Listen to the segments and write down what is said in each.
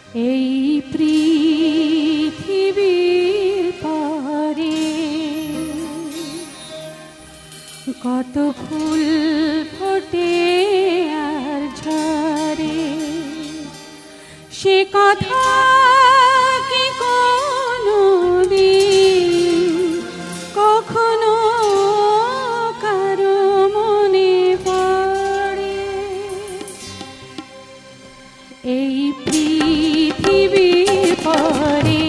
এই পৃথিবীর পরে কত ফুল ফোটে আর ঝরে, সে কথা কি কোনদিন কখনো কারো মনে পড়ে? এই পৃথিবীর পরে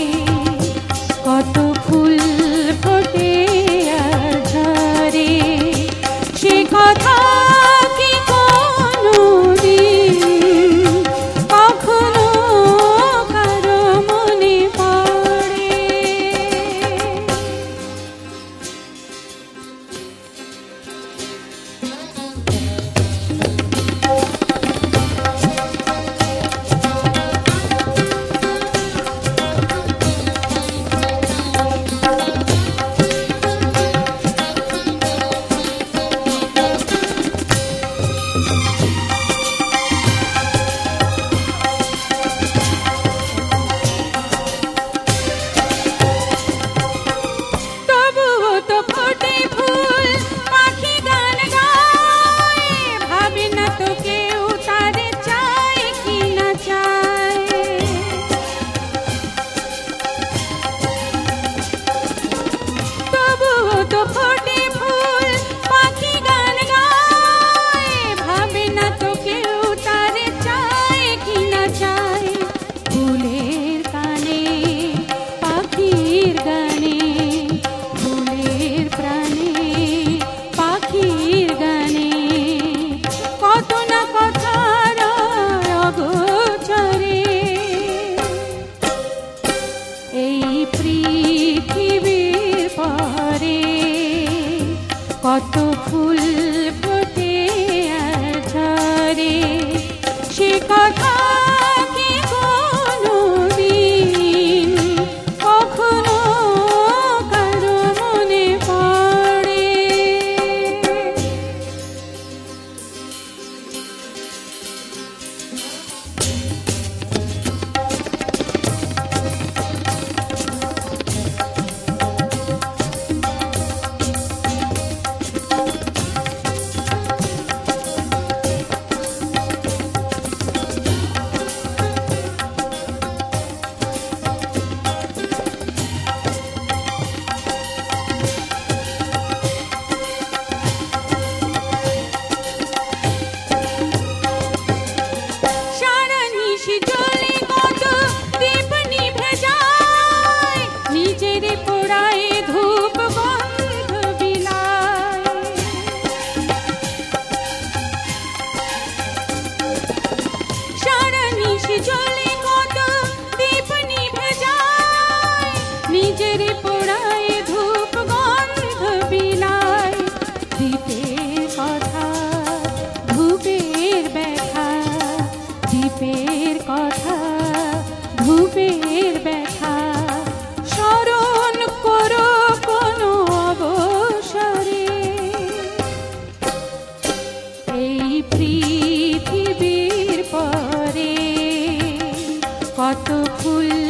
কত ফুল ফোটে আর ঝরে, সে কথা কি কোনদিন কখনো কারো মনে পড়ে? কত ফুল ফোটে আর ঝরে, সে কথা কি কোনদিন কখনো কারো মনে পড়ে? দ্বীপের কথা ধূপের ব্যথা স্মরণ করো কোনো অবসরে। এই পৃথিবীর পরে কত ফুল